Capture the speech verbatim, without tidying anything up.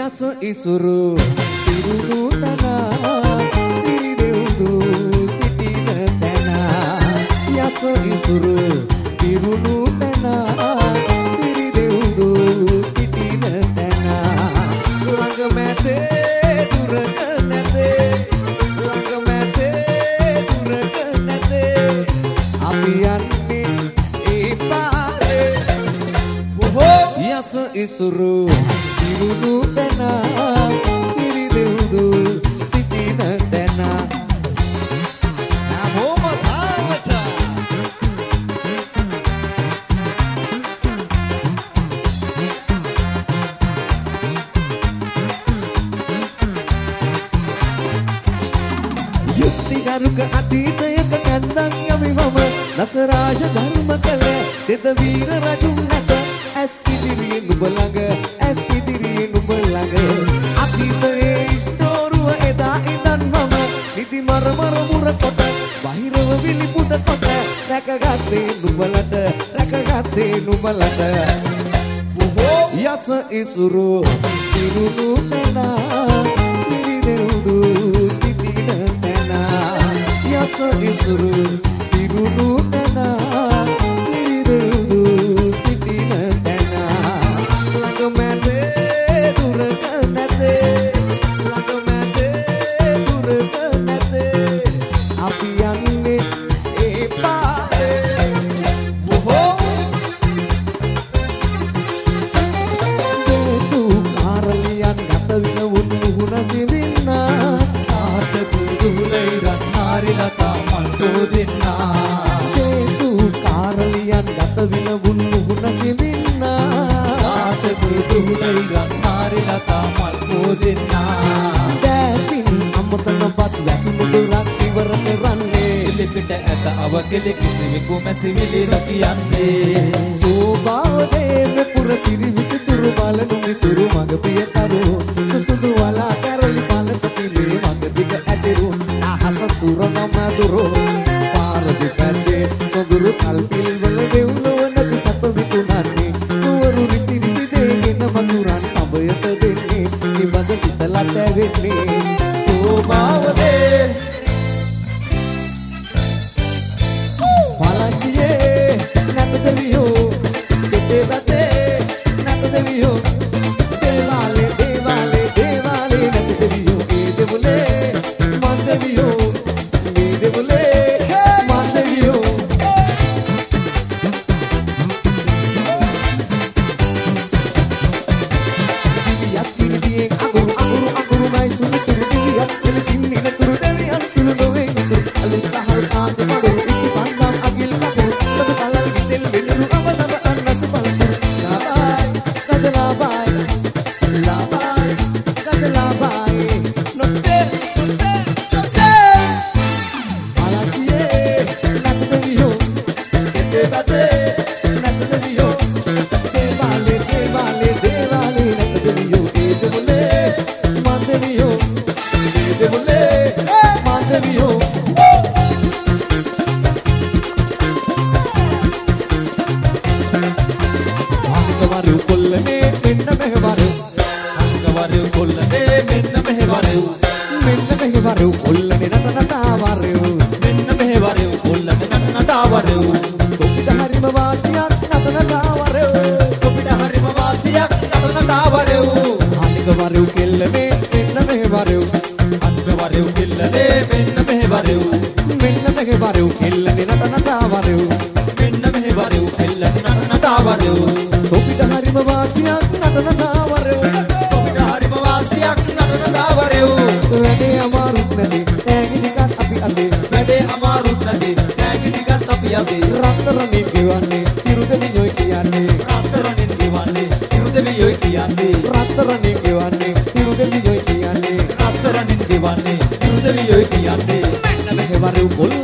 යස ඉසුරු පිරුණු තන සිරි දෙව්දු සිටින තැන යස ඉසුරු පිරුණු තන සිරි දෙව්දු සිටින තැන ළඟ මැදේ දුරක නැතේ ළඟ මැදේ දුරක නැතේ අපි යන්නේ ඒ පාරේ යස ඉසුරු පිරුණු තැන සිරි දෙව්දු සිටින තැන නමෝම තාවට යුක්තිගරුක අතීතයක කන්දන් යමි මම දසරාජ ධර්ම කළ දෙද වීර රජුන් නැත ඇස් ඉදිරියේ නුඹ ළඟ ඇස් ඉදිරියේ නුඹ ළඟ අතීතයේ ස්තෝරුව එදා ඉඳන් මම නිදි මර මර මුර කොට බහිරව විලිපුත කොට රැකගත්තේ නුඹලට රැකගත්තේ නුඹලට යස ඉසුරු පිරුණු තැන සිරි දෙව්දු සිටින තැන යස ඉසුරු පිරුණු තැන සිරි දෙව්දු සිටින තැන ළඟ මැදේ දුරක නැතේ ළඟ මැදේ දුරක නැතේ අපි යන්නේ ඒ පාරේ දෙතු කාරලියන් ගත විනවුන් මුහුණ සිවින්න සාත කුරුලයි රත්නාරි ලතා මල් තෝදින්නා දෙතු කාරලියන් ගත විනවුන් මුහුණ සිවින්න සාත කුරුලයි රත්නාරි ලතා මල් තෝදින්නා දැසින් අමතන බස් වැසුණු දුරක් ඉවර කරන්නේ ලිපිට ඇත අවකෙලි කිසිවෙකු මැසිවිලි රකියන්නේ සෝභාවදේ මෙපුර සිරි විසිතුරු බලනු මිතුරු මග පියතරු සුසුදු වලා කරලි පල සතිලේ මග දිග ඇතිරු අහස සුර නමදුරු පාර දෙපැත්තේ සොඳුරු සල්පිල් වල දෙව්ලොව නැති සත විතුනන්නේ නුවරු රිසි රිසි දෙගෙන මසුරන් තඹයට දෙන්නේ නිබඳ සිතලට වෙන්නේ සෝභාවදේ පලංචියේ නැත දෙවියෝ දෙතේ බතේ නැත දෙවියෝ දේවාලේ දේවාලේ දේවාලේ නැත දෙවියෝ ඒ දෙවුලේ මන් දෙවියෝ මේ දෙවුලේ මන් දෙවියෝ දිවියක් කිරිදියෙන් අඟුරු අඟුරු අඟුරු මයි සුනිතුරු දිවියක් එලසින් නිනතුරු දෙවියන් සුළු නොවේ නිතුරු අලි සහල් ආස පඩු ඉති පන්දම් අගිල් කපුරු බදු කලල් ගිතෙල් වෙනුරු අවනව අන්නස බලතුරු ලාබායි කදලාබායි ලාබායි කදලාබායි නොක්සේ නොක්සේ නොක්සේ පලංචියේ නැත දෙවියෝ දෙතේ බතේ නැත දෙවියෝ දේවාලේ දේවාලේ දේවාලේ නැත දෙවියෝ ඒ දෙවුලේ මන් දෙවියෝ ඒ දෙවුලේ මන් දෙවියෝ අංගවරු කොල්ලනේ මෙන්න මෙහෙවරු අංගවරු කොල්ලනේ මෙන්න මෙහෙවරු මෙන්න මෙහෙවරු කොල්ලනේ නටනටවරු මෙන්න මෙහෙවරු කොල්ලනේ නටනටවරු තොපිට හරිම වාසියක් නටනටවරු තොපිට හරිම වාසියක් නටනටවරු අංගවරු කෙල්ලනේ මෙන්න මෙහෙවරු අංගවරු කෙල්ලනේ මෙන්න මෙහෙවරු මෙන්න මෙහෙවරු කෙල්ලනේ නටනටවරු මෙන්න මෙහෙවරු කෙල්ලනේ නටනටවරු තොපිට හරිම වාසියක් නටනටවරු තොපිට හරිම වාසියක් නටනටවරු වැඩේ අමාරුත් නැති ඈගි ටිකක් අපි අදේ වැඩේ අමාරුත් නැති ඈගි ටිකක් අපි අදේ රත්තරන්ින් ගෙවන්නේ ඉරුදෙවියෝයි කියන්නේ රත්තරන්ින් ගෙවන්නේ ඉරුදෙවියෝයි කියන්නේ රත්තරන්ින් ගෙවන්නේ ඉරුදෙවියෝයි කියන්නේ රත්තරන්ින් ගෙවන්නේ ඉරුදෙවියෝයි කියන්නේ මෙන්න මෙහෙවරු කොල්ල